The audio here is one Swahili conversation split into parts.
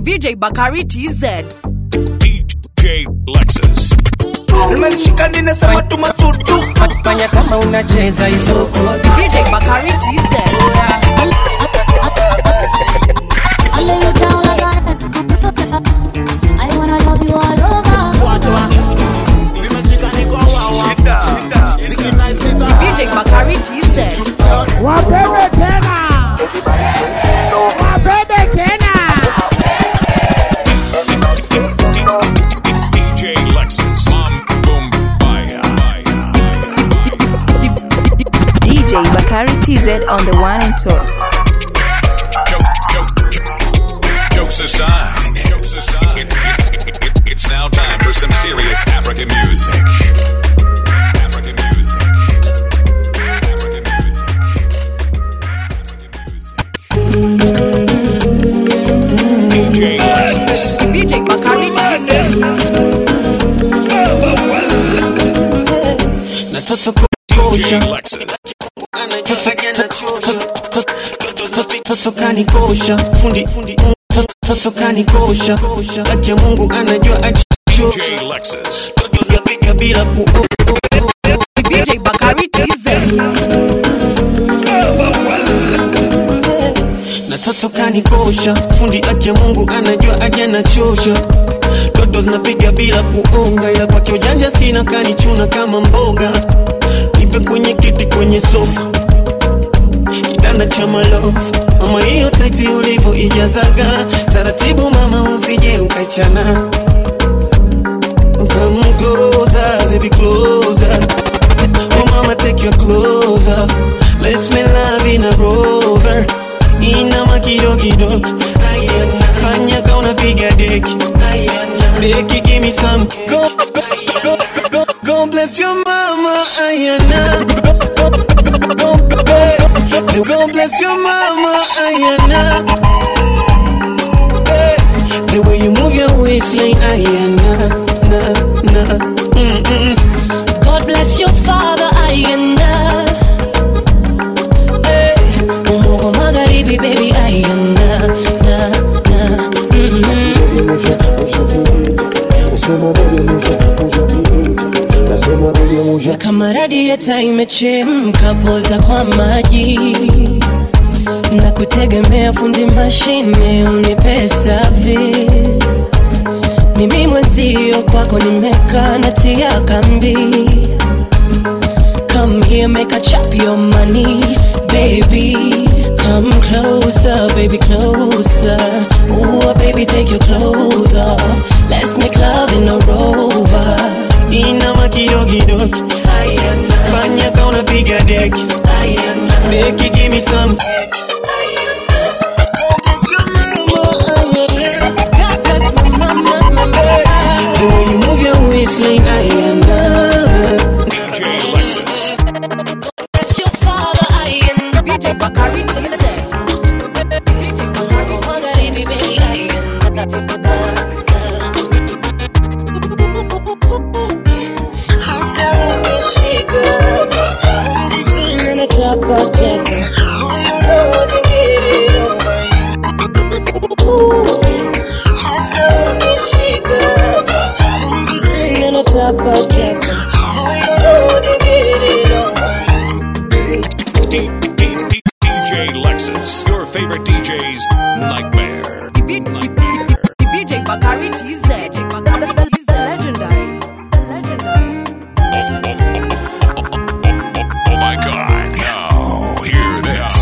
VJ Bakari TZ. DJ Lexus. Nimelishika ninasema tumasudu. Fanya kama unacheza isoko. VJ Bakari TZ. I lay you down like I wanna love you all over. VJ Bakari TZ. Wabebe tena. Wabebe tena. DJ Lexus. Bombaya. DJ Bakari TZ on the one and two. Jokes aside. It's now time for some serious African music. DJ Lexus. VJ Bakari TZ. DJ Lexus. Toto kanikosha fundi toto kanikosha haki ya Mungu anajua DJ Lexus. apiga bila ku VJ Bakari TZ. na toto kanikosha fundi haki ya Mungu anajua aje na chosha toto zinapiga bila kuonga ya kwake ujanja sina kanichuna kama mboga nipe kwenye kiti kwenye sofa kitanda cha malofu mama hiyo taiti ulivo ijazaga taratibu mama usije ukachana come closer baby closer oh mama take your clothes off let's make love in a rover inama kidogo fanya ka unapiga deki deki give me some go bless your mama ayana go bless your mama ayana the way you move your waistline ayana na God bless your father ayana umogo magharibi baby ayana na kama radieta imechemka poza kwa maji na kutegemea fundi mashine unipe service mimi mwenzio kwako nimeka natia kambi come here make a chop your money baby come closer baby closer ooh baby take your clothes off let's make love in a rover inama kidogo fanya ka unapiga deki deki give me some the way you move your waistline DJ Lexus. that's your father ayana VJ Bakari TZ. magharibi baby ayana DJ Lexus. Your favorite DJ's nightmare. VJ Bakari TZ. Legendary. Oh my God. Now, hear this.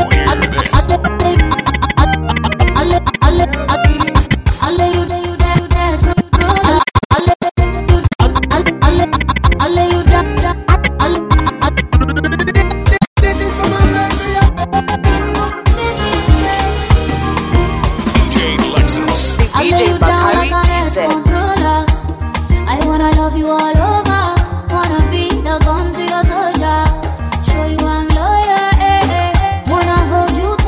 VJ Bakari TZ. I wanna love you all over. Wanna be the gun to your soldier. Show you I'm loyal. Wanna hold you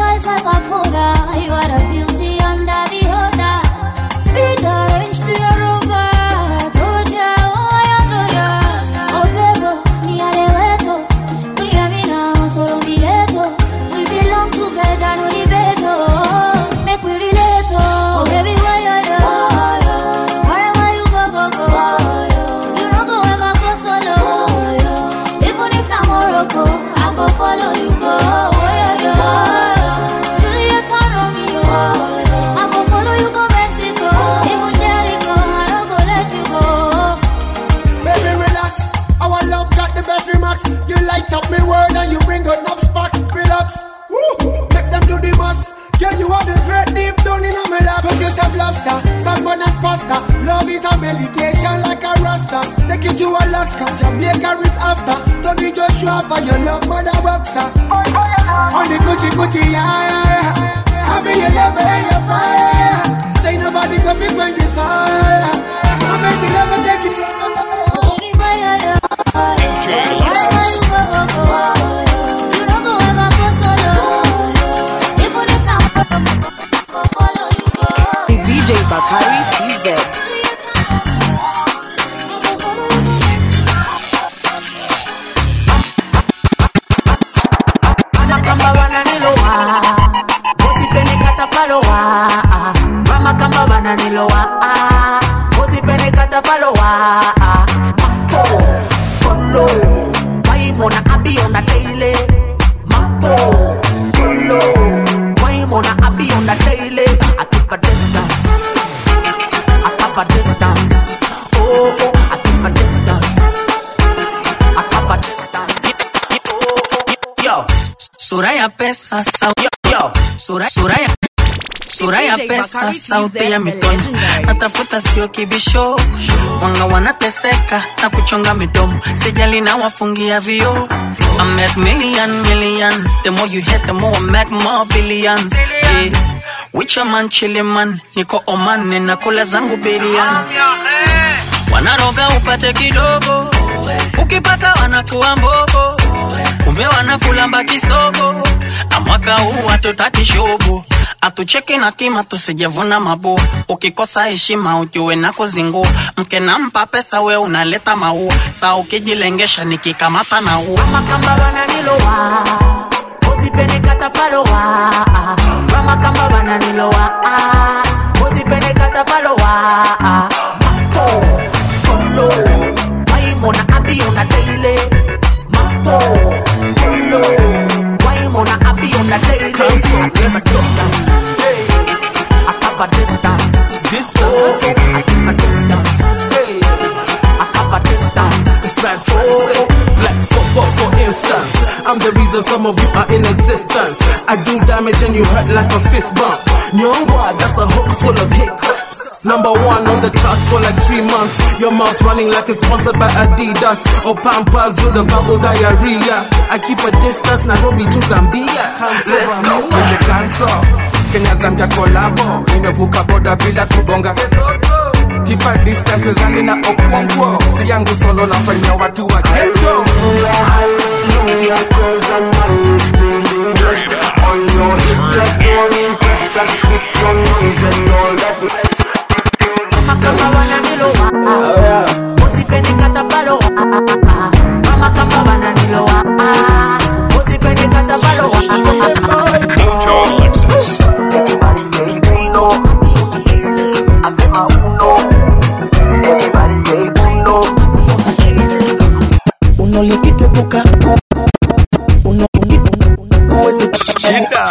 show up on your love for the boxer. On the Gucci, yeah. I be your lover and your fire. Say nobody can be when this fire. I make me never take it. DJ Lexus. DJ Bakari TZ. Mama kamba wananilowa, usipende katapalowa. Mama kamba wananilowa, usipende katapalowa. Mako, kolo, waimona abi on the daily. Mako, kolo, waimona abi on the daily. I keep a distance. I keep a distance. Oh, I keep a distance. I keep a distance. Yo, Suraya pesa sauti. Yo, Suraya pesa sauti ya mikono. Natafuta sio kibisho. Wanga wanateseka na kuchonga midomo. Sijali na wafungia vio. I make million. The more you hit, the more I make more billions. Yeah. With your man chilling man. Niko Oman nina kula zangu biriani. Wanaroga upate kidogo. Ukipata wanakuwa mbogo. Kumbe wanakulamba kisogo. Amwaka huu hatutaki shogo. Atucheki na kima tusijevuna mabu. Ukikosa heshima ujue na kuzingua. Mke nampa pesa we unaleta maua. Saa ukijilengesha nikikamata na ua. Mama kamba wananilowa, usipende katapalowa. Mama kamba wananilowa, usipende katapalowa. Mako, kolo, waimona abi on the daily. Mako, kolo, waimona abi on the daily. I keep a distance. I keep a distance. I keep a distance. I keep a distance. It's like like for instance, I'm the reason some of you are in existence. I do damage and you hurt like a fist bump. Nyongwa, that's a hook full of hiccups. Number 1 on the charts for like 3 months. Your mouth running like it's sponsored by Adidas or Pampers with a verbal diarrhea. I keep a distance, Nairobi to Zambia. Can't over me when the cancel. Kenya Zambia collabo, nimevuka boda bila kubonga. Keep a distance, wezani na Okwongo. Si yangu solo nafanya watu wa ghetto. Mama kamba wananilowa, usipende katapalowa. Mama kamba wananilowa, usipende katapalowa. DJ Lexus. Unolikitepuka uwezi Shida.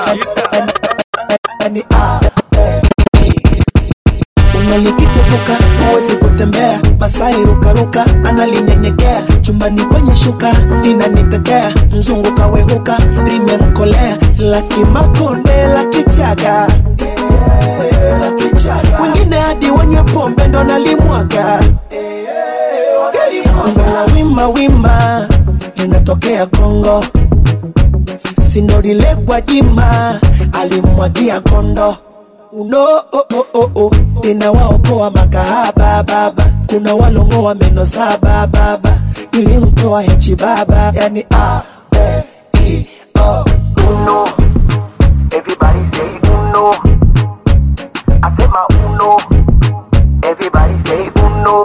Unolikitepuka uwezi kutembea. Masai rukaruka analinyenyekea. Chumbani kwenye shuka linanitetea. Mzungu kawehuka limemkolea. Laki makonde laki chaga. Wengine hadi wanywe pombe ndo nalimwaga. Kongo la wima linatokea Kongo. Sindolile kwa jima alimwagia kondo. Ninawaokoa makahaba baba. Kuna walongoa meno saba baba. Nilimtoa hechi baba. Yani Uno. Everybody say uno. Asema uno. Everybody say uno.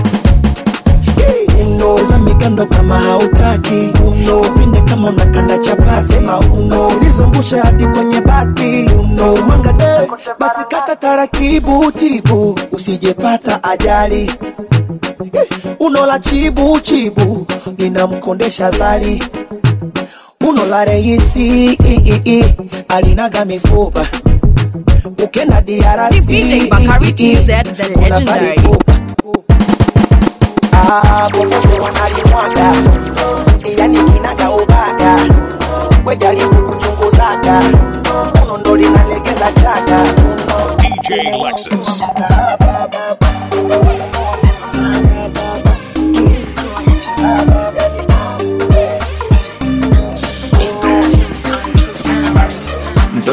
Za migando kama hautaki. Upinde kama unakanda chapasi. Usirizungusha hadi kwenye bati. Mwanga basi kata tarakibu tibu. Usijepata ajali. Unola chibu ninamkondesha zali. Unola reisi alinaga mifupa. Ukenda DRC DJ Bakari TZ, the legendary. Popote wanalimwaga. Yani kinaga ubaga. Wejaribu kuchunguzaga. Uno ndo linalegeza chaga. DJ Lexus.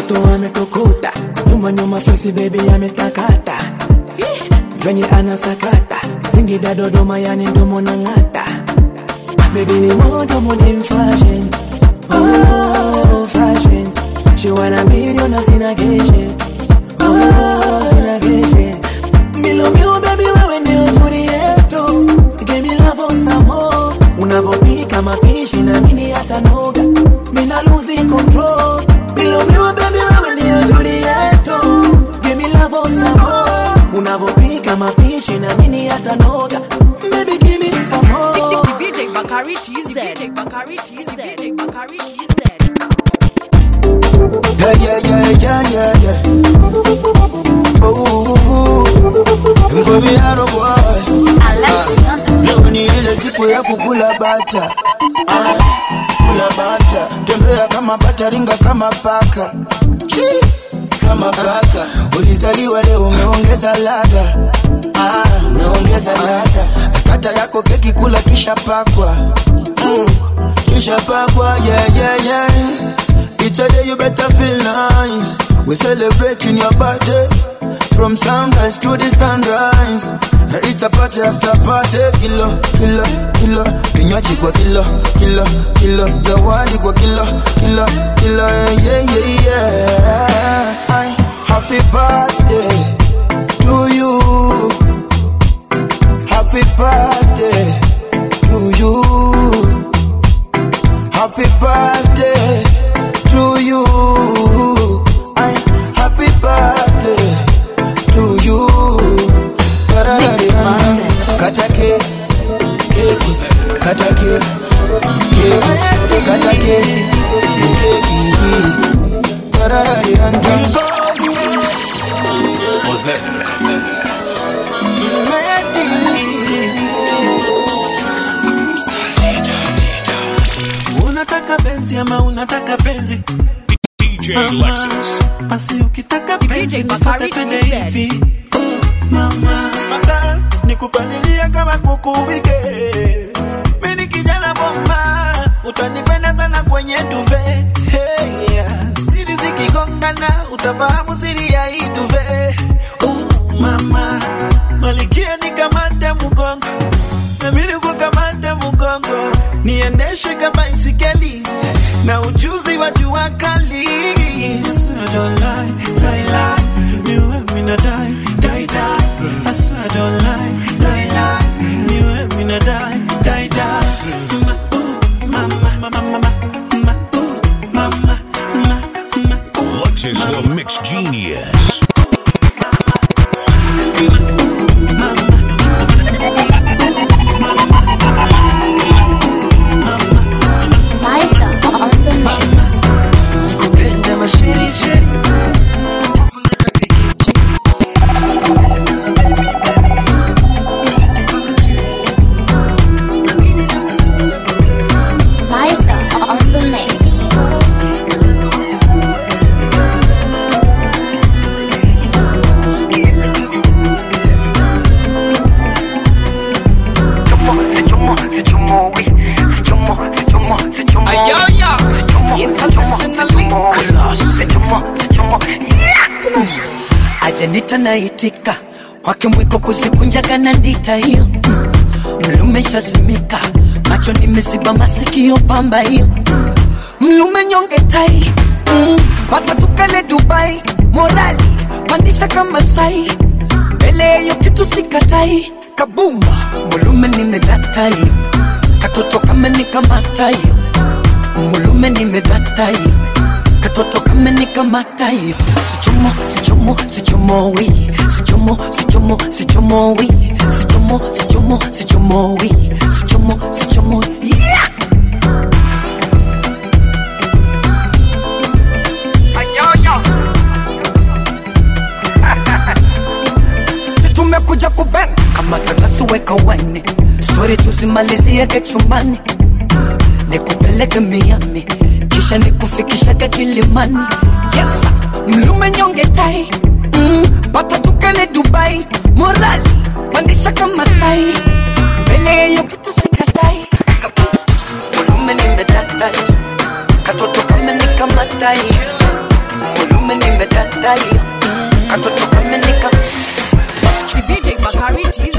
Mtoto ametokota, nyuma nyuma face baby ametakata. Venye anasakata, Singida Dodoma yani ndomo na ngata. Baby ni modo modern fashion. Oh, fashion. She wanna million na sina geshe. Oh, sina geshe. Milo mio baby wewe ndio nzuri yetu. Give me love on some more. Unavopika mapishi na mimi hata noga. Mina lose control. Milo mio baby wewe ndio nzuri yetu. Give me love on some more. Unavopika mapishi na mimi hata noga. Baby give me some more. DJ Bakari TZ. DJ Bakari TZ. DJ Bakari TZ. Yeah. Oh, mgomiano boy. Leo ni ile siku ya kukula bata. Kula bata. Tembea kama bata, ringa kama paka. Kama paka. Ulizaliwa leo umeongeza ladha. Umeongeza ladha. Kata yako keki kula kisha pakwa. Kisha pakwa, yeah. Each day you better feel nice. We celebrating your birthday from sunrise to the sunrise. It's a party after party. Kilo. Kinywaji kwa kilo. Zawadi kwa kilo. Yeah. Happy birthday to you. Happy birthday to you. Happy birthday to you. Happy birthday to you. Kata cake. Unataka benzi ama unataka benzi? DJ Lexus. Basi ukitaka benzi Bakari nipate TZ. hivi. Mama, mata nikupalilia kama kuku wike. Mimi kijana bomba, utanipenda sana kwenye duve. Hey, yeah. Siri zikigongana, utafahamu siri ya hii duve. Mama, malikia nikamate mgongo. Na mimi nikukamate mgongo. Niendeshe kama isikeli na ujuzi wa jua kali. I swear I don't lie. You and me na die. I swear I don't lie. You and me na die. Mama. Lexus the Mix Genius. Ajanita naitika kwake mwiko kuzikunjaga na ndita hiyo. Mlume shazimika macho nimeziba masikio pamba hiyo. Mlume nyonge tai pata tukale Dubai. Morali pandisha kama sai. Mbele yo kitu sikatai. Kabuma mlume nimedatai. Katoto kama nikamata hiyo. Mlume nimedatai. Katoto kama nikamata hiyo. Sichomo we. Yeah. Tumekuja kubang kama tanasi weka wine. Story tuzimalizie chumbani. Nikupeleke Miami kisha nikufikisha Kilimani. Yes, mlume nyonge tai. Pata tukale Dubai. Morali pandisha kama sai. Mbele yo kitu sikatai. Mlume nimedatai. Katoto kama nikamatai. Mlume dai katoto kamenika DJ Bakari TZ.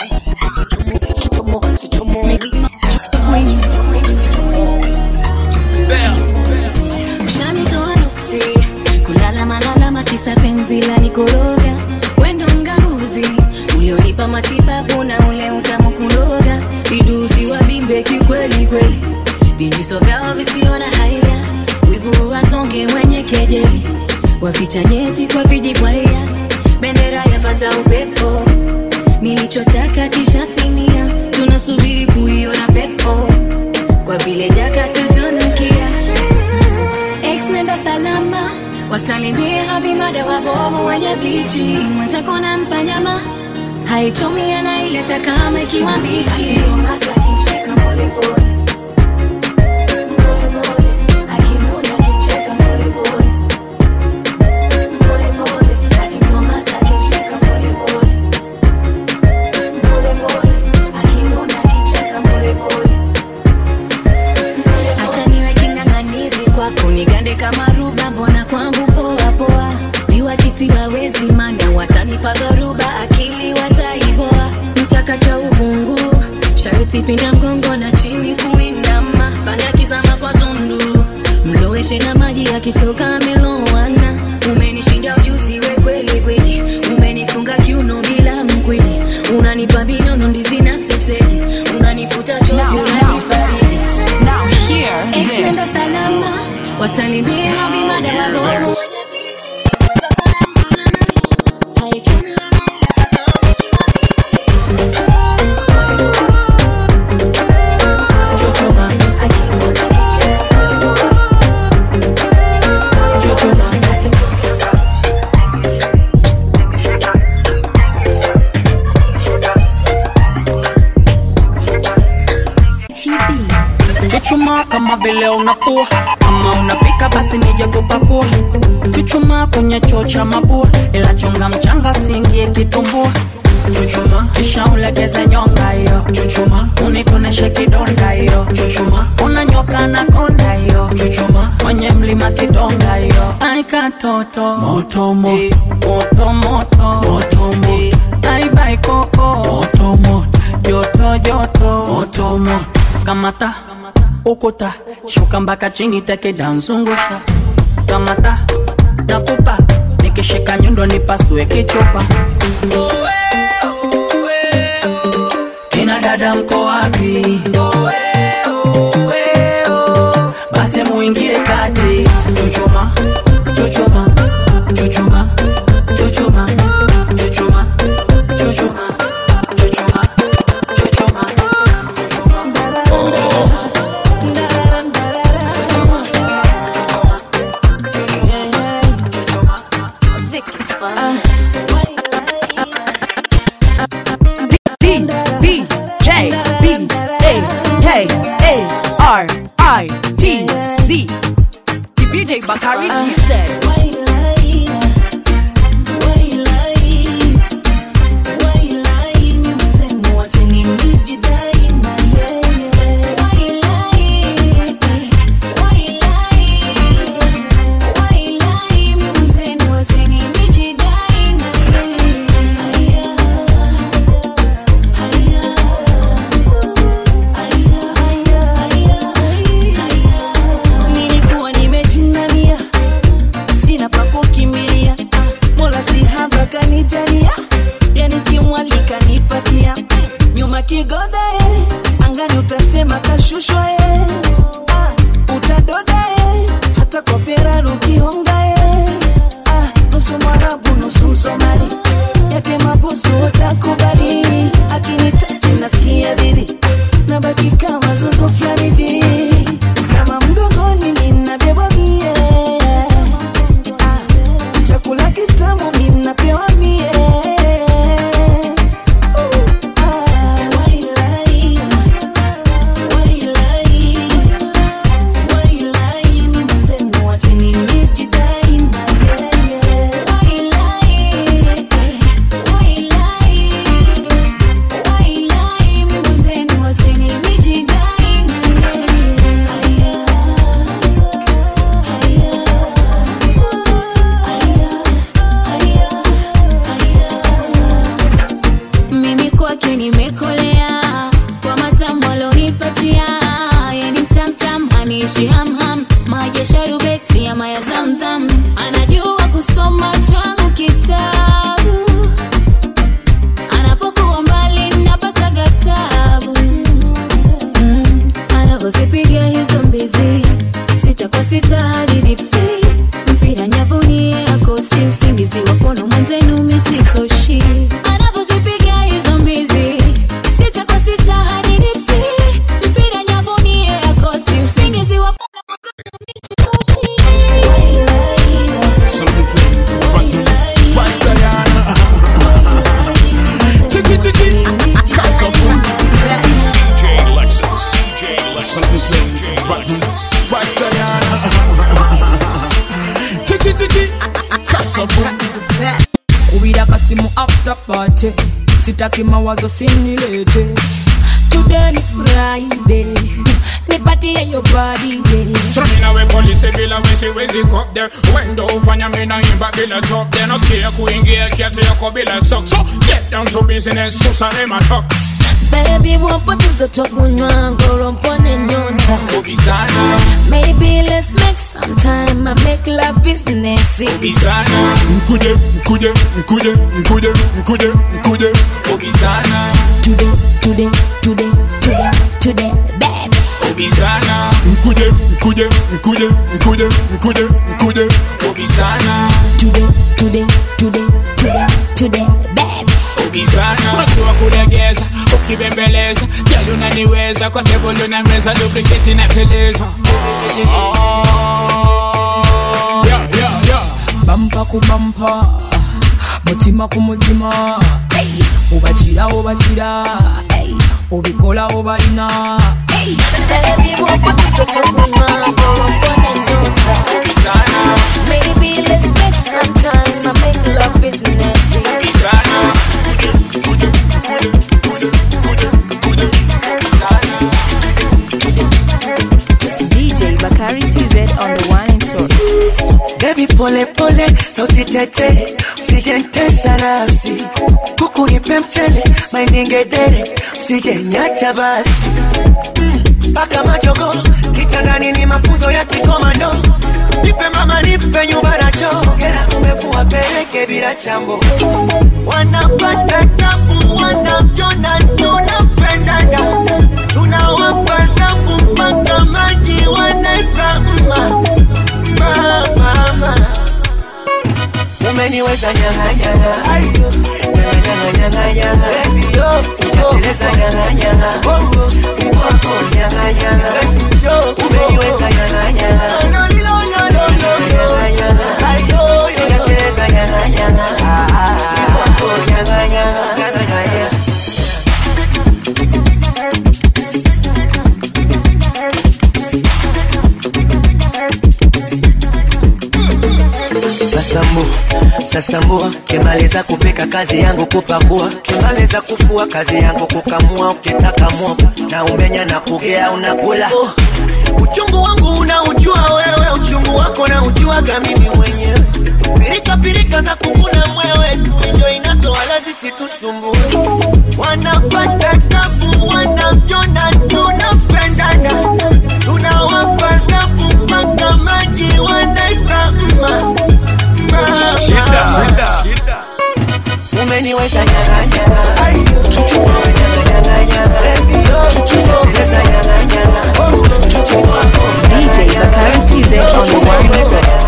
Ushanitoa nuksi kulala malala kisa penzi la nikoroga wendo mganguzi ulionipa matibabu na ule utamu kuloga vidusi wa bimbe kikweli kweli vinjiso vyao visiona haya wivu wasonge wenye kejeli waficha nyeti kwa vijibwaya bendera yapata upepo nilichotaka kishatimia tunasubiri kuiona pepo kwa vile jaka tutunukia ex nenda salama wasalimie habimada wabovu wenye blichi mwenzako na mpanyama haitumia na ileta kama ikiwa bichi hata kicheka polepole kunigande kama ruba mbona kwangu poa poa biwa kisi wawezi manda watanipa dharuba akili wataiboa mtakacha uvungu sharti pinda mgongo na chini kuinama panya kizama kwa tundu mloweshe na maji yakitoka melowana umenishinda ujuzi we kweli kweli umenifunga kiuno bila mkwiji unanipa vinono ndizi na soseji unanifuta chozi unanifariji now here ex nenda salama wasalimie habimada wabovu Chuchuma kama vile unafua kama unapika basi nije kupakua chuchuma kwenye choo cha mabua ila chunga mchanga singie kitumbua chuchuma kisha ulegeze nyonga hiyo chuchuma unikoneshe kidonda hiyo chuchuma unanyoka na konda hiyo chuchuma kwenye mlima kidonga hiyo aika toto moto moto moto moto moto moto aibai koko moto moto joto joto moto moto kamata ukuta shuka mpaka chini teke danzungusha kamata nakupa nikishika nyundo nipasue kichupa kina dada mko wapi basi muingie kati chuchuma chuchuma chuchuma chuchuma chuchuma chuchuma DJ Bakari TZ. Did I zamzam, anajua kusoma changu kitabu, anapokuwa mbali napata gatabu, anavyozipiga hizo mbizi, sita kwa sita hadi dipsi, mpira nyavuni yako si usingizi wakono mwenzenu misitoshi, anavyozipiga hizo mbizi, sita kwa sita hadi dipsi, mpira nyavuni yako si usingizi wakono Kubida kasimu after party, sitaki mawazo sinilete. Today ni Friday, nipatie your body, yeah. So mina we police bila we siwezi cop there. Wendo ufanya mina imba bila top there. No skia kuingia kiatu yako bila socks. So get down to business, susare my talk. Baby wapotizo tokunywa ngoro mpone nyonta Ubisana. Maybe let's make some time, I make love business. Ubisana. Mkude Ubisana. Today, baby. Ubisana. Mkude Ubisana. Today, baby. Ubisana. Unajua kulegeza, ukibembeleza, jali unaniweza, kwa table na meza, duplicate na teleza. Yeah. Bumper ku bumper, mutima ku mutima, hey. Ubachira, hey. Ubikola obalina, hey. Baby wapotizo tokunywa ngoro mpone nyonta Ubisana. Maybe let's make some time, I make love business. Ubisana. DJ Bakari TZ on the one and two. Baby pole pole, sauti tete, usijentesha nafsi. Kuku nipe mchele, mainingedere, usijenyacha basi. Paka majogo, kitandani ni mafunzo ya kikomando. Nipe mama nipe nyumba na choo. Gera umefua peleke bila chambo. Wanapata tabu, wanapjona, tunapendana. Tunawapa tabu mpaka maji wanaita mama. Umeniweza nyanga ayo, nyanga baby yo, sijateleza nyanga iwako nyanga umeniweza nyanga ayo, sijateleza nyanga iwako nyanga. Sasambua, kimaliza kupika kazi yangu kupakua, kimaliza kufua kazi yangu kukamua, ukitaka mwoga na umenya na kugea unakula. Uchungu wangu unaujua wewe, uchungu wako na ujuaga mimi mwenyewe. Pirika za kukuna mwewe, tuinjo inazo wala zisitusumbue. Wanapata tabu, wanapjona, tunapendana. Tunawapa tabu mpaka maji wanaita mama. Shida. Umeniweza nyanga ayo, nyanga baby yo, sijateleza nyanga DJ Bakari TZ on the one and two.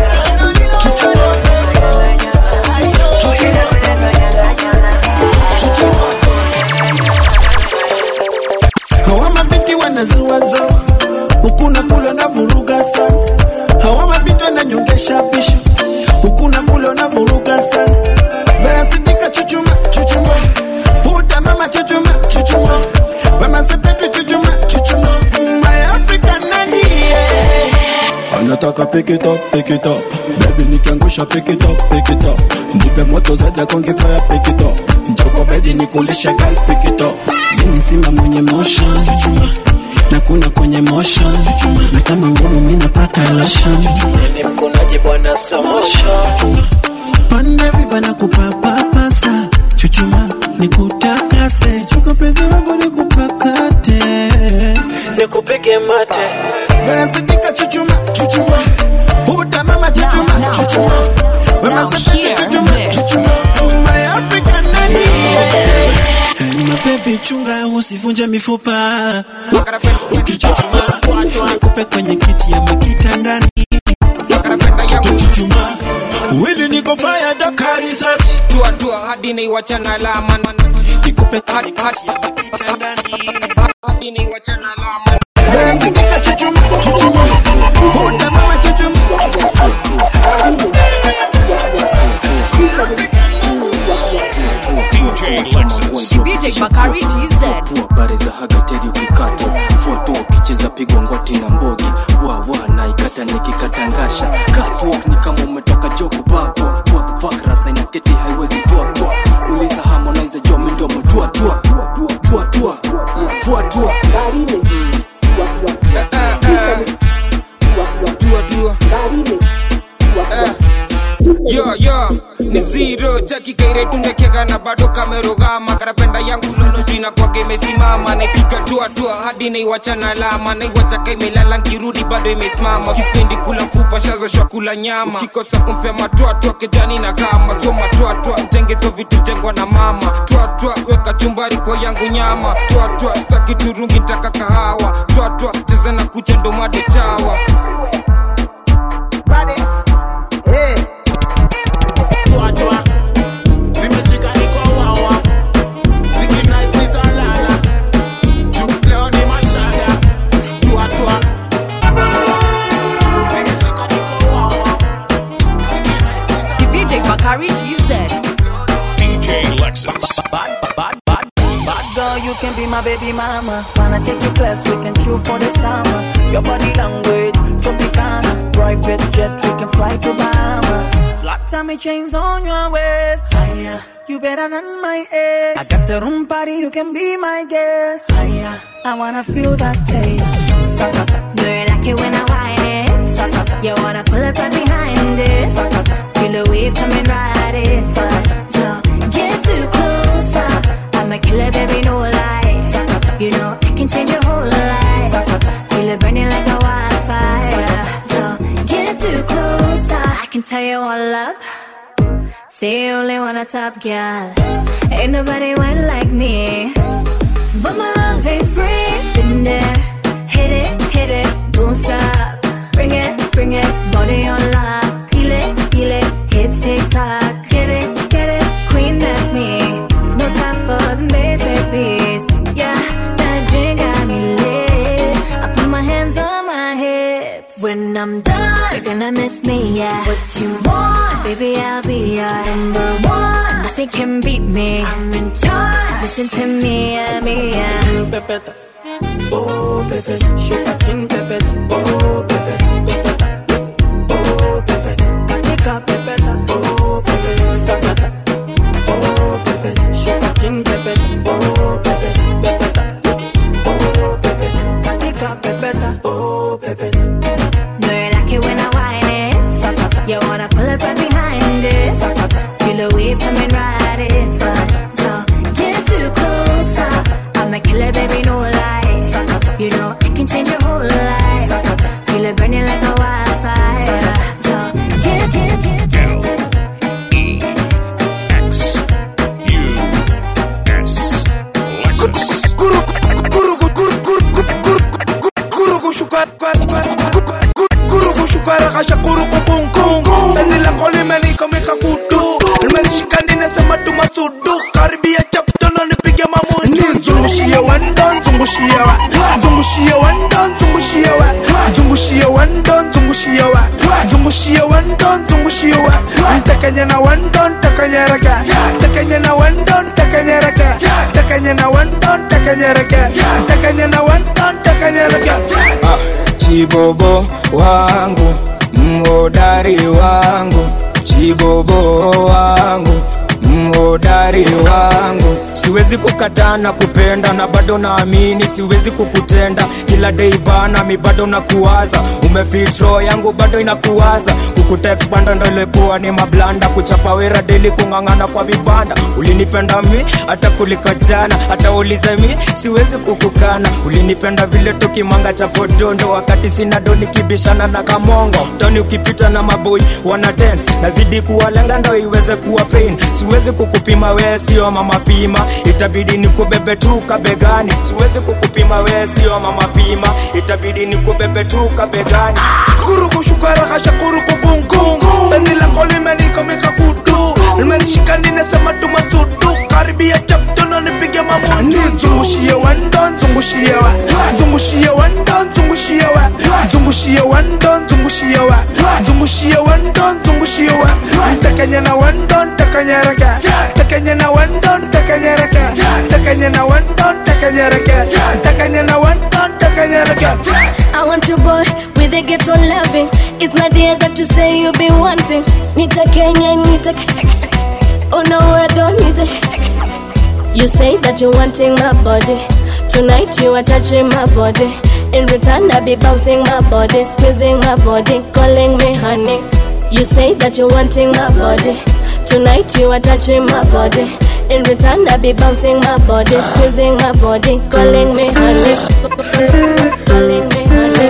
Hawa mabinti wanazuazo, hukuna kula na vuruga sana. Hawa mabinti wananyongesha pisho, hukuna kula na vuruga sana. Vera sidika chuchuma, Huda mama chuchuma, Mama sepetu chuchuma, My African nani, yeah. Anataka pick it up, baby nikiangusha pick it up. Nipe moto zada konge fire pick it up. Njoko bedi nikulisha girl pick it up. Mimi simba mwenye motion chuchuma, na kuna kwenye motion chuchuma, na kama ngumu mimi napata lotion chuchuma. Ni mkonaji bwana slow motion. Pande riba na kupapasa chuchuma, nikutakase chuko pezi wangu nikupakate, nikupige mate. Vera sidika chuchuma, Huda mama My African lady. My baby chunga usivunje mifupa. Ukichuchuma nikupe kwenye kiti ya makitandani. Chuchuma Willy niko fire dakari sasa. Tua hadi ni wachana lama. Nikupe kwenye kiti ya makitandani. Hadi ni wachana lama. Nika chuchuma Huda mama chuchuma. DJ Lexus. DJ Bakari TZ. Habari za hagateri ukikato foto ukicheza pigwa ngoti na mbogi wa na ikata nikikatangasha catwalk ni kama umetoka joku bako walk rasa inaketi haiwezi tua uliza Harmonize jo mindomo tua Yo ni zero Jackie kaire tunekeka na bado kamerogama karapenda yangu lolo jina kwa game simama naipiga tua hadi ni wachana lama na iwacha kaimelala nkirudi bado imesimama kispendi kula mfupa shazo shakula nyama kikosa kumpea matua kijani na kama so matua mtengezo vitu jengwa na mama tua weka chumbari kwa yangu nyama tua staki turungi ntaka kahawa tua cheza na kucha ndo made chawa Bakari TZ. DJ Lexus. Bad girl, you can be my baby mama. Wanna take you class, we can chill for the summer. Your body language, Tropicana. Private jet, we can fly to Bahama. Flat tummy chains on your waist. Higher, you better than my ex. I got the room party, you can be my guest. Higher, I wanna feel that taste. Sakata, do you like it when I whine it? Sakata, you wanna pull up right behind it? Sakata, feel the wave coming right in. Sakata, get too close. I'm a killer, baby, no lies. Sakata, you know I can change your whole life. Sakata, feel it burning like a wildfire. So get too close. I can tell you all up. Say you only want a top girl. Ain't nobody went like me. But my love ain't free. Been there, hit it, don't stop. Bring it, body on lock. Feel it, hips tick tock. Get it, queen, that's me. No time for the basic beats. Yeah, that drink got me lit. I put my hands on my hips. When I'm done, you're gonna miss me, yeah. What you want, baby, I'll be your number one. Nothing can beat me. I'm in charge. Listen to me, yeah. Pepeta, oh Pepe, shake a chin Pepeta, oh Pepe, Pepeta, oh Pepe, katika Pepeta, oh Pepe, sakata, oh Pepe, shake a chin Pepeta, oh Pepe, Pepeta, oh Pepe, katika Pepeta, oh Pepe. No, you like it when I whine it. Sakata, you wanna pull up right behind it. Sakata, feel the wave coming right in. So get too close. I'm a killer, baby, no lies. Sakata, you know I can change your whole life. Sakata, feel it burning like a wildfire. So get Shukara kasha kuruku kung kung. Nila koli meni kamika kudu. Meni shikandi na sema tumasudu. Karibia chapto no nipige mamudu. Zungushia wandon, zungushia wa. Zungushia wandon, zungushia wa. Zungushia wandon, zungushia wa. Zungushia wandon, zungushia wa. Takanya na wandon, takanya raka. Takanya na wandon, takanya raka. Takanya na wandon, takanya raka. Takanya na wandon, takanya raka. Chibobo wangu, mhodari wangu. Chibobo wangu, mhodari wangu. siwezi kukataa na kupenda, na bado naamini siwezi kukutenda. Kila day bana mi bado nakuwaza, umefitro yangu bado inakuwaza. Kukutext banda ndo ilikuwa ni mablanda, kuchapa wera daily kungangana kwa vibanda. Ulinipenda mi hata kuliko jana, hata ulize mi siwezi kukukana. Ulinipenda vile tukimanga cha podondo, wakati sina doni kibishana na kamongo. Toni ukipita na maboy wana dance, nazidi kuwalenga ndo iweze kuwa pain. Siwezi kukupima we sio mama pima, itabidi nikubebe tu kabegani. Siwezi kukupima we sio mama pima, itabidi nikubebe tu kabegani. Kuru kushukara kasha kuru kukungu, penzi lako limenikomika kutu, limenishika ninasema tumasudu. Karibia chapto na nipige mamuni, zungushie wandon, zungushie wa, zungushie wandon, zungushie wa, zungushie wandon, zungushie wa, zungushie wandon, zungushie wa. Takanya na wandon, takanya raka, takanya na wandon, takanya raka, takanya na wandon, takanya raka, takanya na wandon, takanya raka. I want your boy with a ghetto loving. It's not there that you say you be wanting. Nita Kenya, Nita Kenya. Oh no, I don't need it. You say that you're wanting my body. Tonight you are touching my body. In return I be bouncing my body, squeezing my body, calling me honey. You say that you're wanting my body. Tonight you are touching my body. In return I be bouncing my body, squeezing my body, calling me honey. Calling me honey.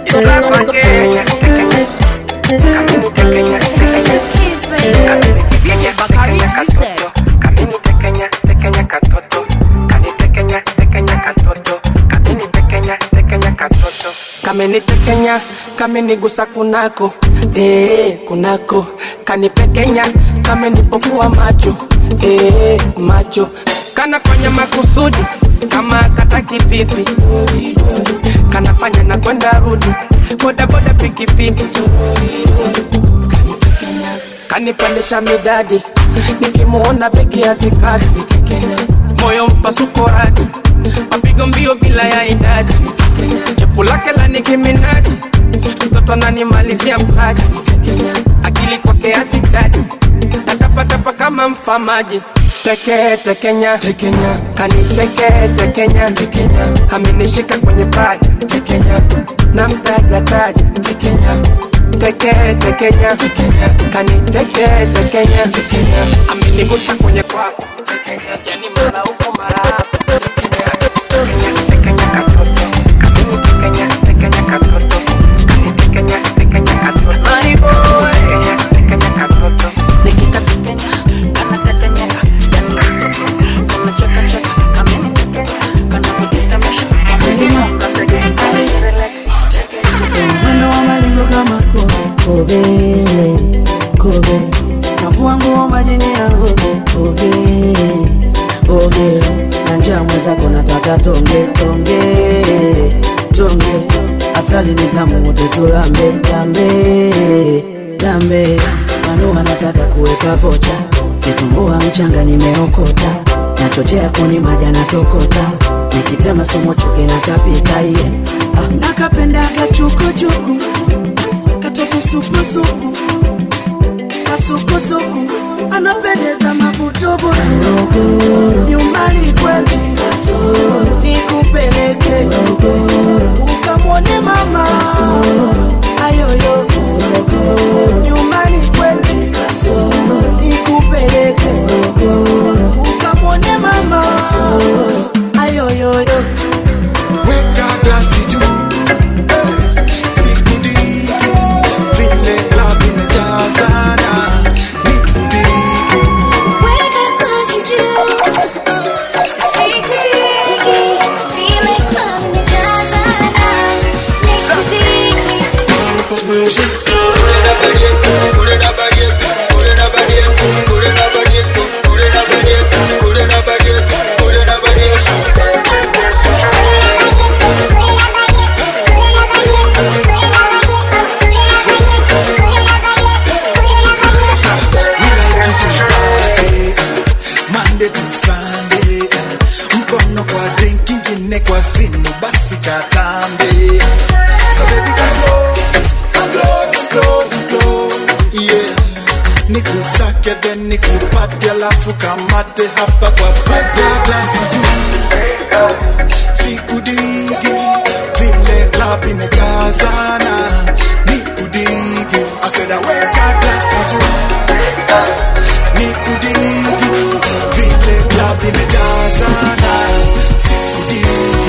Kameni tekenya, kameni gusa kunako, kunako. Kani pekenya, kameni pofua macho, macho. Kanafanya makusudi, kama kataki pipi. Kanafanya na kwenda rudi, boda boda piki piki. Kanipandisha midadi, nikimuona begi ya zikari. Moyo mpasuko hadi, mapigo mbio bila ya idadi. Chepu lake la Nicki Minaj, mtoto ananimalizia mtaji. Akili kwake asichaji, tatapatapa kama mfamaji. Teke tekenya, tekenya. Kani teke tekenya, tekenya. Amenishika kwenye paja, tekenya. Na mtaja taja, tekenya. Teke tekenya, tekenya. Kani teke tekenya, tekenya. Amenigusa kwenye kwako, tekenya. Yani mara uko mara hapo, tekenya. Tekenya katoto, kamini tekenya, tekenya katoto. Kani tekenya, tekenya katoto. My boy, tekenya katoto. Nikika tekenya, kana tekenya. Kana cheka cheka, kamini tekenya. Kana kutita mesha, kamini mwaka sege. Mwendo wa malingo kama kobe, kobe. Nafua nguo majini ya oge. Na njia mwenzako nataka tonge. Asali ni tamu wote tulambe, lambe. Manu anataka kuweka vocha, kitumbua mchanga nimeokota. Nachochea kuni maja na tokota, nikitema somo chuke na tapika ye. Nakapenda kachuku, katoto supu. Kasuku, anapendeza mabutobuto. Nyumbani kwetu nikupeleke, ukamwone mama ayoyo. Nyumbani kwetu nikupeleke, ukamwone mama ayoyo. Weka glasi juu, sikudiki vile club inajazana. Nikudiki Weka glasi juu, sikudiki vile club imejazana. Nikudiki. nikusake then nikupate alafu kamate hapa kwa pepe glasi juu sikudigi vile club imejazana nikudigi I said weka glasi juu nikudigi vile club imejazana sikudigi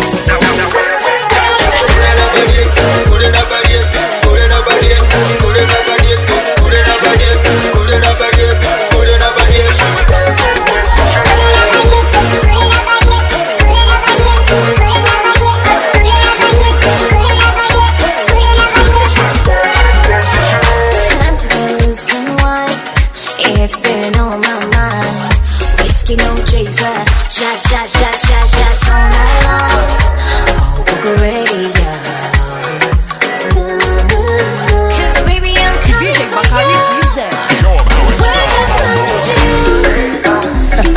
Shots all night long. Oh, Google Radio. 'Cause baby, I'm coming for you. Show 'em how it's done.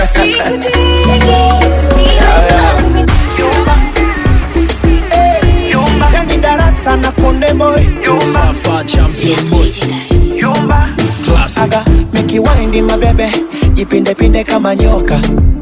Yani darasa na konde boy Fafa champion boy Class Aga, make you wind in my baby Jipinde pinde kama nyoka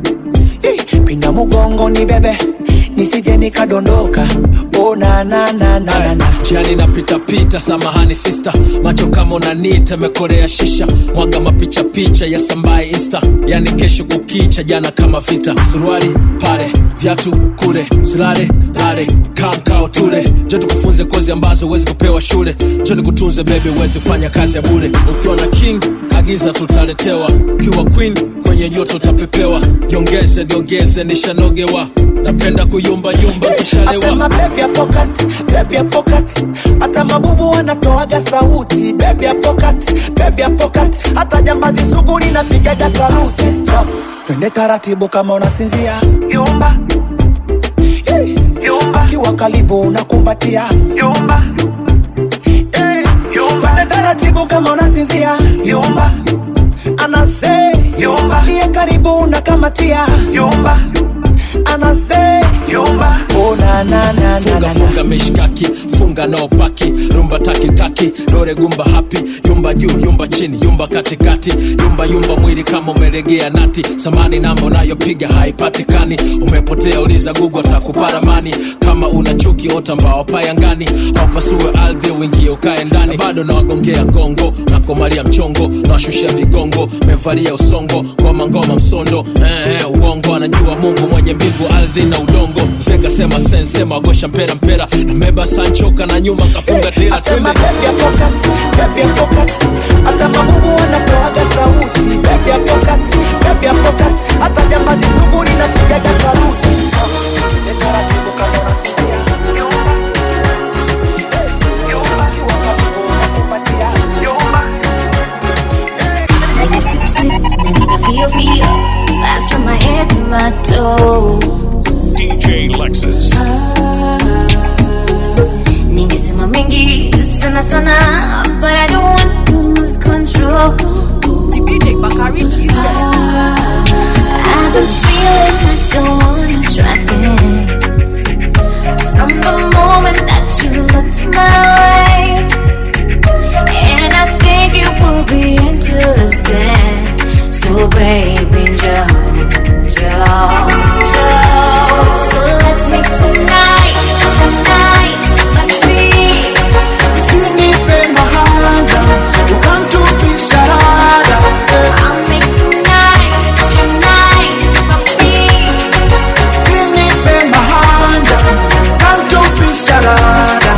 Pinda mugongo ni bebe nisije nikadondoka. Oh na na na na na. Jani napita pita, samahani sister, macho kama unanita mekorea shisha, mwaga mapicha picha ya sambaye insta, yani kesho kukicha jana kama vita, suruali pale viatu kule, silale lale kankao tule, njoo tukufunze kozi ambazo huwezi kupewa shule, njoo nikutunze baby uweze kufanya kazi ya bure, ukiwa na king agiza tutaletewa, ukiwa queen kwenye joto tapepewa, jiongeze nishanogewa, napenda kuyumba yumba kishalewa. Asema baby ya pocket, hata mabubu wanatoaga sauti, baby ya pocket, hata jambazi sugu ninapigaga saluti. Stop, twende taratibu kama unasinzia, yumba hey. Yumba, akiwa karibu unakumbatia, yumba hey. Yumba, twende taratibu kama unasinzia, yumba anase, yumba liye karibu unakamatia, yumba anase, yumba oh na na na na. Funga mishkaki, funga no paki, rumba taki taki, dore gumba happy, yumba juu, yumba chini, yumba katikati, yumba mwili kama umelegea nati, samani namba unayopiga haipatikani, umepotea uliza Google atakupara mani, kama una chuki ota mbao payangani, au pasue ardhi uingie ukae ndani, bado na wagongea ngongo, na komalia mchongo, na washushia vigongo, mevalia usongo, ngoma msondo, uongo, anajua Mungu mwenye mbingu ardhi na udongo, mzenga sema sensema agosha mpera, na meba sanchoka na nyuma kafunga tela. Asema baby ya pocket, hata mabubu wanapoaga sauti, baby ya pocket, hata jambazi sugu linapigaga saluti. Taratibu kama unasinzia, yumba akiwa karibu unakumbatia, yumba Let me sip, and then I feel vibes from my head to my toes. DJ Lexus. Ningesema mengi sana, but I don't want to lose control. DJ Bakari TZ. I've been feeling like I wanna try this from the moment that you looked my way, and I think it will be interesting. So baby, Joe. So let's make tonight the night. Let's see. Sinipe mahanga, ukantu bisharada. I'll make tonight for me. Sinipe mahanga, ukantu bisharada.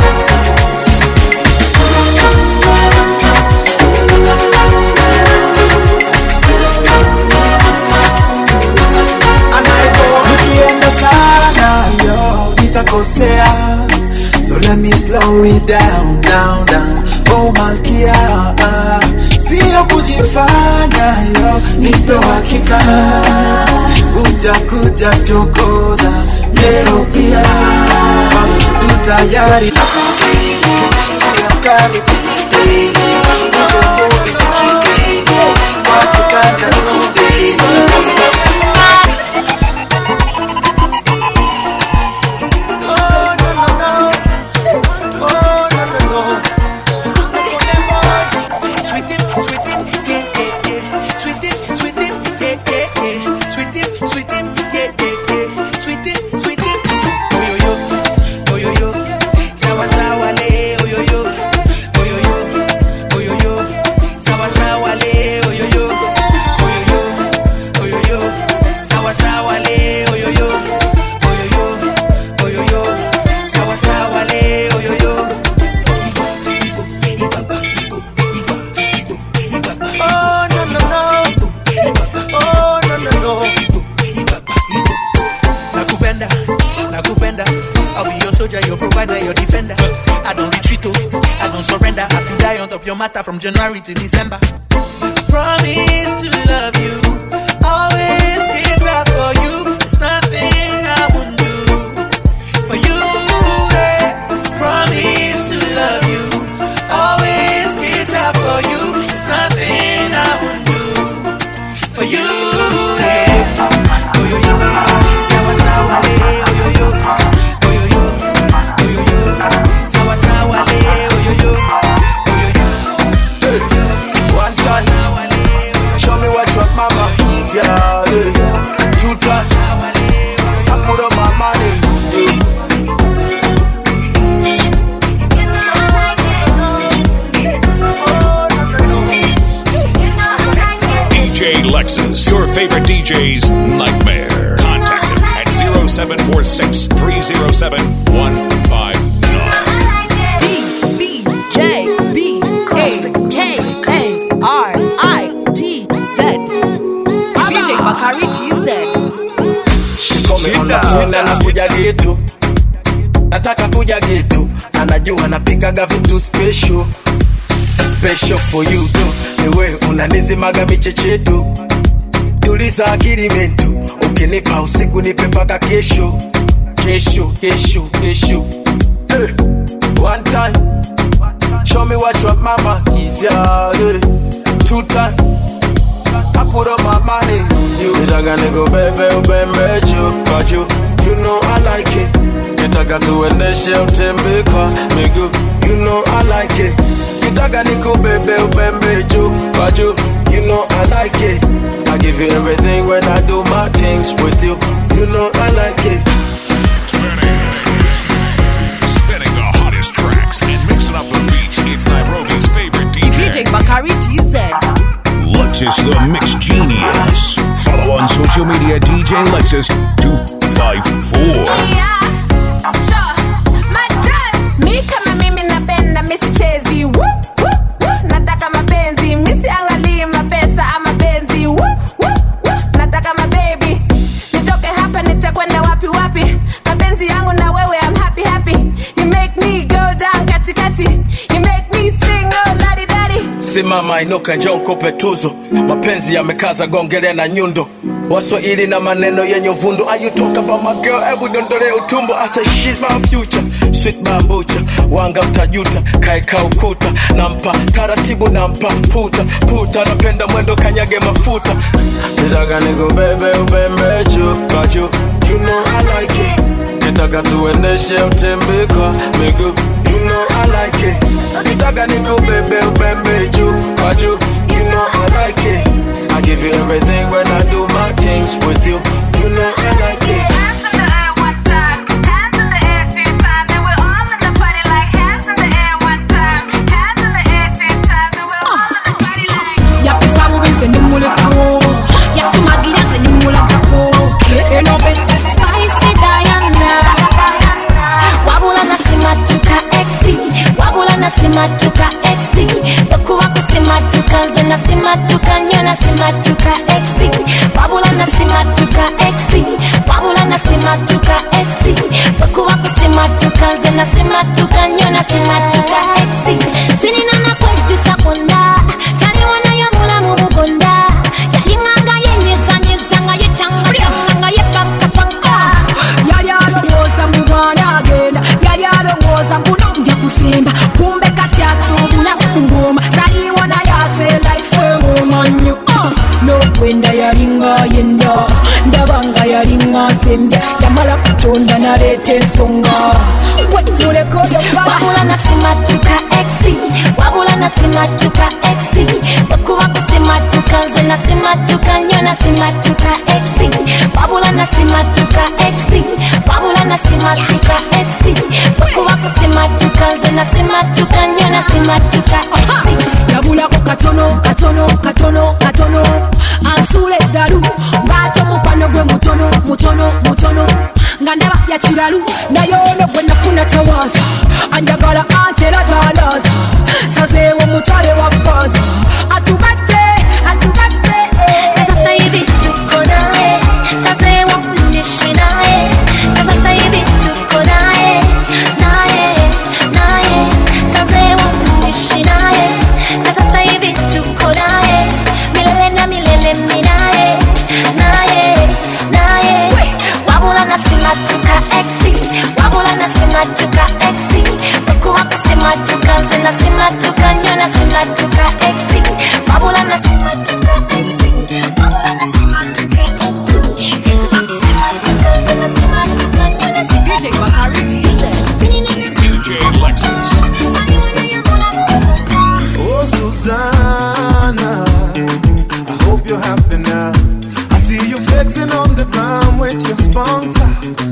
Nitakosea, so let me slow it down. Oh malkia, sio kujifanya yo, nipe hakika, kuja chokoza, leo pia tutayari sio mkali up your matter from January to December. Promise to love you, always get up for you. There's nothing I wouldn't do for you. Promise to love you, always get up for you. There's nothing I wouldn't do for you. Show me what your mama is, yeah. Two times, I put up my money. DJ Lexus, your favorite DJ's nightmare. Contact him at 0746 307 159. Bakari TZ. Nakuja getu, nataka kuja getu, anajua napikaga vitu special, special for you too. Ewe unanizimaga michechetu, tuliza akili mentu, ukinipa usiku nipe paka kesho, kesho, kesho, kesho. One time, show me what your mama is, yeah. Two time, I put up my money. You nitaka niko bebe ubembe juu, you know I like it. Nitaka tuendeshe utembe kwa miguu, you know I like it. Nitaka niko bebe ubembe juu, you know I like it. I give you everything when I do my things with you, you know I like it. Spinning the hottest tracks and mixing up the beats. It's Nairobi's favorite DJ Bakari TZ. Lexus the Mix Genius. Follow on social media DJ Lexus 254. Mi kama mimi napenda misichezi. Nataka mapenzi, misiangalii mapesa ama benzi. Nataka mababy, nitoke hapa nitakwenda wapi wapi. Mapenzi yangu na wewe, I'm happy happy. You make me go down katikati. You make me sing oh ladi dadi. Simama inuka njoo nikupe tuzo, mapenzi yamekaza gongele na nyundo, Waswahili na maneno yenye uvundo. Are you talk about my girl? Ebu dondole utumbo. I say she's my future, sweet bambucha. Wanga utajuta, kaeka ukuta. Nampa taratibu, nampa puta. Napenda mwendo kanyage mafuta. Nitaka niko bebe ubembe juu, you know I like it. Nitaka tuendeshe utembe kwa miguu, you know I like it. Nitaka niko bebe ubembe juu, you know I like it. I give you everything when I do my things with you, you know I like it. Hands in the air one time, hands in the air two times, and we're all in the party like hands in the air one time, hands in the air two times, and we're all in the party like. Ya pisabu binse ni mulekao, ya sumagia se ni mulekao. Eno bets Spicy Diana. Wabula nasema tuka exi, wabula nasema tuka exi. Dokuwa kusema tuka nze nasema tuka nyo nasema tuka exi. Wabula nasema tuka exi, wabula nasema tuka exi. Dokuwa kusema tuka nze nasema tuka nyo nasema tuka exi. Sinina na kwetu sakonda, tani wana ya mula mubugonda. Yalinganga yenyezanga yechanga changa yepaka paka. yali alowooza mubwana agenda, yali alowooza mbulunja kusemba. Kumbe kati atubula ngoma, taliwo naye atenda ife womanyo. Nokwenda yalinga yenda, ndabanga yalinga sembya. Yamala kutonda naleeta ensonga. Wabula nasema tuka exi, wabula nasema tuka exi. Wakuwa kusema tuka nze nasema tuka nyo nasema tuka exi. Wabula nasema tuka exi, wabula nasema tuka exi. Wakuwa kusema tuka nze nasema tuka nyo nasema tuka exi. Yabulako katono ansule dalu ngato mukwano gwe mutono nga ndaba ya kiralu naye ono gwe nafuna tawaza anjagala antera tandaza sazeewo mutwale wa faza atugatte na sasa hivi tuko naye, sazeewo nishi naye. Na sasa hivi tuko naye, sazeewo nishi naye. sponsor,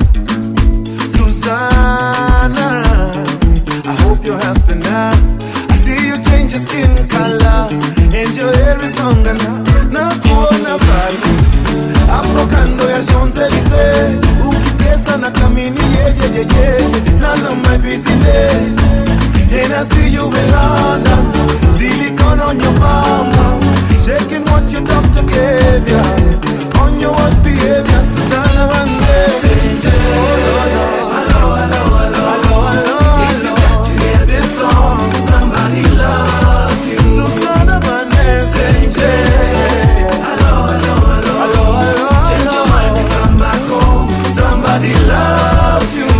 Susanna. I hope you're happy now. I see you change your skin color and your hair is longer now. Nakuona pale hapo kando ya Champs-Elysees, ukitesa na kamini none of my business. And I see you in London, silicone on your mama, shaking what your doctor gave ya, on your worst behavior, Susanna Banderas. Hello, hello, hello, hello, hello. If you got to hear this song, somebody loves you. Susanna Banderas. Hello, hello, hello, hello, hello. Change your mind and come back home. Somebody loves you.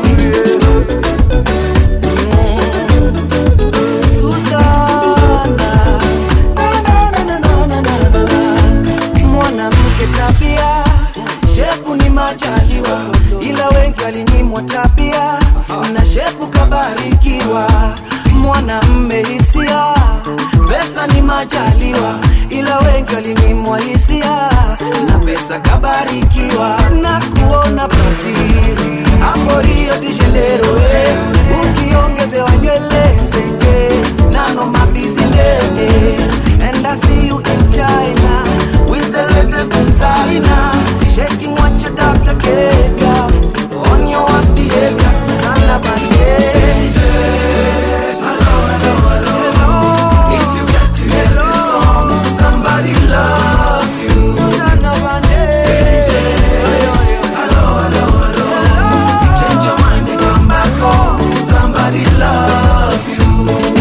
Tabia shepu ni majaliwa, ila wengi walinyimwa tabia na shepu kabarikiwa. Mwanamme hisia, pesa ni majaliwa, ila wengi walinyimwa hisia na pesa kabarikiwa. Na kuona Brazil hapo Rio de Janeiro, ukiongezewa nywele senje, none of my business. And I see you in China with the latest designer, shaking what your doctor gave ya, on your worst behavior, Susanna Banderas. Hello, hello, hello, hello. If you got to hear this song, somebody loves you. Susanna Banderas. Hello, hello, hello. Change your mind and come back home. Somebody loves you.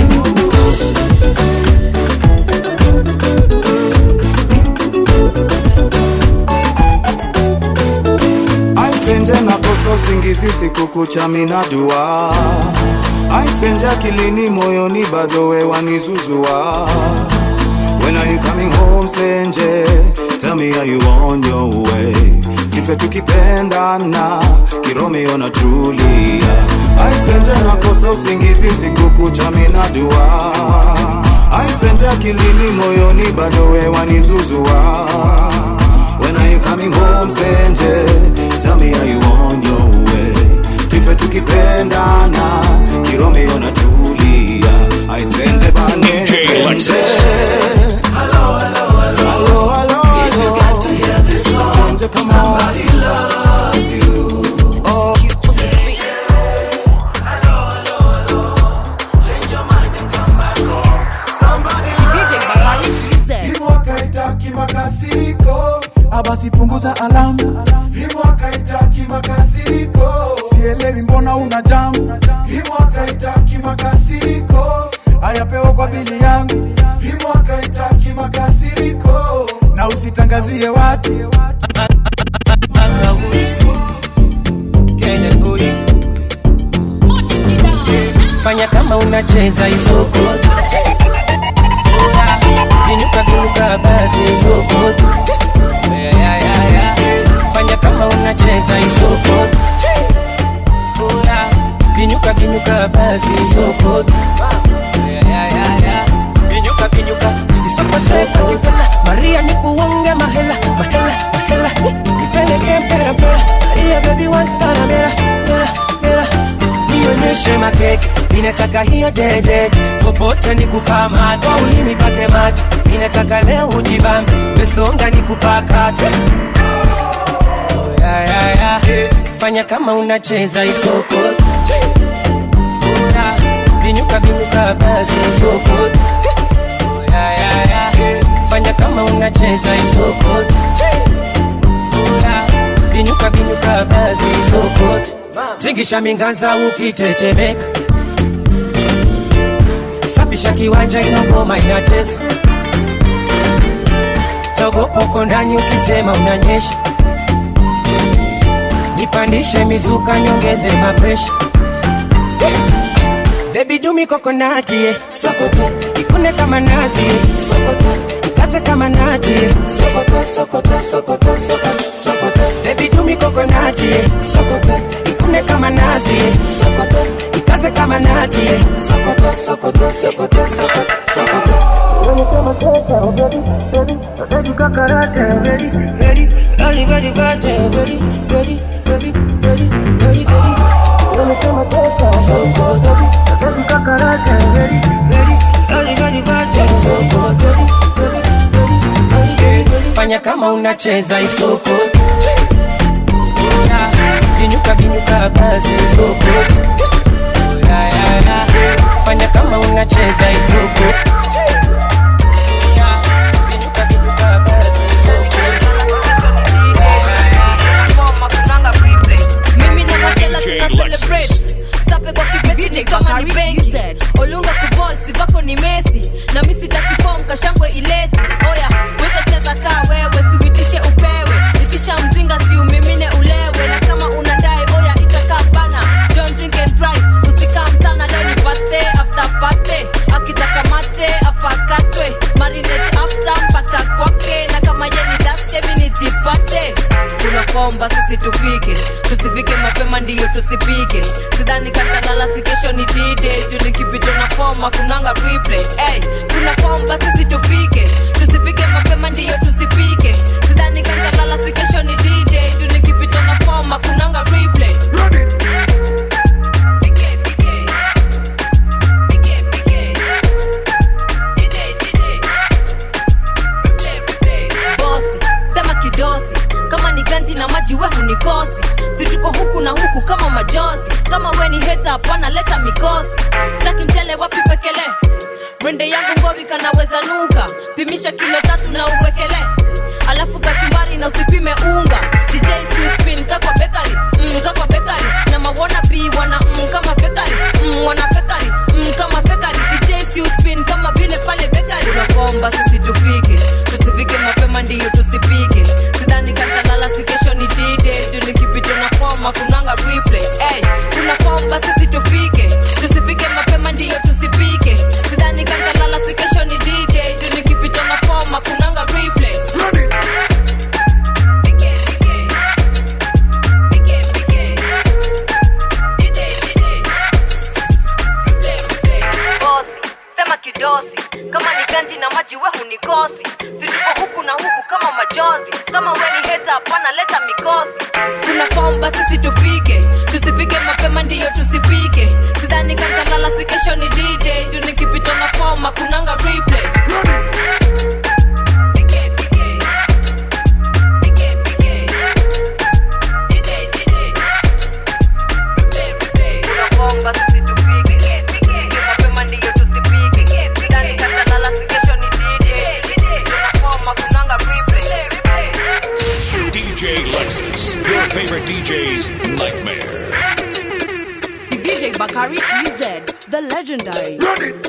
Aisenja nakosa usingizi usiku kucha mina dua, aisenja kilini moyoni bado we wanizuzua. When are you coming home Senje? Tell me are you on your way? Kife tukipendana Kiromeo na Julia. Aisenja nakosa usingizi usiku kucha mina dua, aisenja kilini moyoni bado we wanizuzua. When are you coming home Senje? Tell me are you on your way? Kife tukipendana Kiromeo na Julia. I sent a Banderas. DJ Lexus. Hello, hello, hello, hello, hello. If you got to hear this song, somebody loves you. Oh. Hello, hello, hello. Change your mind and come back home. Somebody loves you. Hii mwaka haitaki makasiriko, abasi punguza alamu. Hii mwaka haitaki makasiriko, sielewi mbona una jamu. Hii mwaka haitaki makasiriko, ayapewa kwa bili yangu. Hii mwaka haitaki makasiriko, na usitangazie watu. Fanya kama unacheza isoko, binuka binuka basi isoko. Fanya kama unacheza isoko, binuka binuka basi isoko. Binuka binuka isoko soko. Maria nikuonge mahela mahela mahela, nipeleke mpera mpera. Maria baby wantana mera mera mera. Nionyeshe makeke, ninataka hiyo dede. Popote nikukamata, ulimi pake mate. Ninataka leo ujibambe, besonga nikupakate. Fanya kama unacheza isoko, binuka binuka basi isoko. Fanya kama unacheza isoko, binuka binuka basi isoko. Tingisha minganza ukitetemeka, safisha kiwanja inogoma inatesa. Togopoko ndani ukisema unanyesha, nipandishe mizuka nyongeze mapresha. Baby do me coconut, sokoto, ikune kama nazi, sokoto, ikaze kama nati, sokoto, sokoto, sokoto, sokoto, sokoto. Baby do me coconut, sokoto, ikune kama nazi, sokoto, ikaze kama nati, sokoto, sokoto, sokoto, sokoto, sokoto. Fanya kama unacheza isoko, vinyuka vinyuka basi isoko, fanya kama unacheza isoko, vinyuka vinyuka basi isoko. Mimi na Mandela tuna celebrate. Sape kwa kibeti kama ni bengi. Olunga kuball sivako ni Messi. Na mimi sitaki kashangwe ileti. Oya, weta cheza kaa wewe, siwitishe upewe. Itisha mzinga si umimine ulewe. Na kama unadai oya itakaa bana. Don't drink and drive. Usikam sana leo ni birthday after birthday. Akitaka mate apakatwe. Marinate after mpaka kwake. Na kama yeni daste mini zipate. Tunakomba sisi tufike. Tusifike mapema ndiyo tusipike. Sidhani katalala si kesho ni D-Day. Juni kipito na forma kunanga replay. Hey, tunakomba sisi tufike. Tusifike mapema ndiyo tusipike. Sidhani katalala si kesho ni D-Day. Juni kipito na forma kunanga replay. Bosi, sema kidosi. Kama ni ganji na maji we hunikosi. Situko huku na huku kama majozi. Kama we ni hater hapana leta mikosi. Sitaki mchele wapi pekele. Rende yangu ngori kanaweza nuka. Pimisha kilo 3 na uwekele. Alafu kachumbari na usipime unga. DJ spin kakwa bakery. Kakwa bakery. Na mawana bi wana kama bakery. Wana bakery. Kama bakery. DJ spin kama vile pale bakery. Unakomba sisi tufike. Tusifike mapema ndiyo tusipike. Sidhani katalala si kesho ni D-Day. Juni kipito na forma kunanga replay. Hey, tunakomba sisi tufike. Tusifike mapema ndiyo tusipike. Sidhani katalala si kesho ni D-Day. Juni kipito na forma kunanga replay. Kidosi, kama ni ganji na maji we hunikosi. Situko huku na huku kama majozi. Kama we ni hater hapana leta mikosi. Tunakomba sisi tufike. Tusifike mapema ndiyo tusipike. Sidhani katalala si kesho ni D-Day. Juni kipito na forma kunanga replay. Tunakomba sisi tufike. Tusifike mapema ndiyo tusipike. Sidhani katalala si kesho ni D-Day. Tunakomba kunanga replay. DJ Lexus, your favorite DJ's nightmare. DJ Bakari TZ, the legendary.